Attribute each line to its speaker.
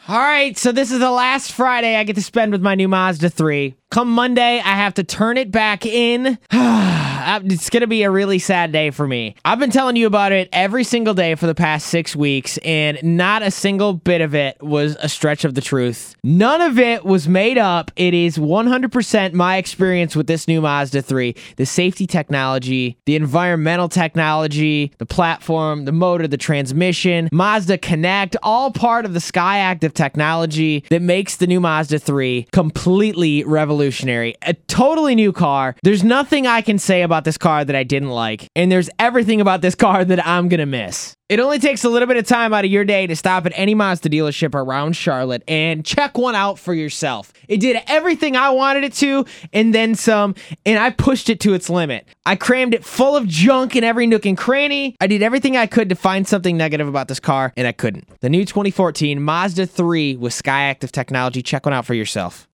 Speaker 1: All right, so this is the last Friday I get to spend with my new Mazda 3. Come Monday, I have to turn it back in. It's going to be a really sad day for me. I've been telling you about it every single day for the past 6 weeks, and not a single bit of it was a stretch of the truth. None of it was made up. It is 100% my experience with this new Mazda 3. The safety technology, the environmental technology, the platform, the motor, the transmission, Mazda Connect, all part of the SkyActiv technology that makes the new Mazda 3 completely revolutionary. A totally new car. There's nothing I can say about this car that I didn't like, and there's everything about this car that I'm gonna miss. It only takes a little bit of time out of your day to stop at any Mazda dealership around Charlotte and check one out for yourself. It did everything I wanted it to, and then some, and I pushed it to its limit. I crammed it full of junk in every nook and cranny. I did everything I could to find something negative about this car, and I couldn't. The new 2014 Mazda 3 with SkyActiv technology. Check one out for yourself.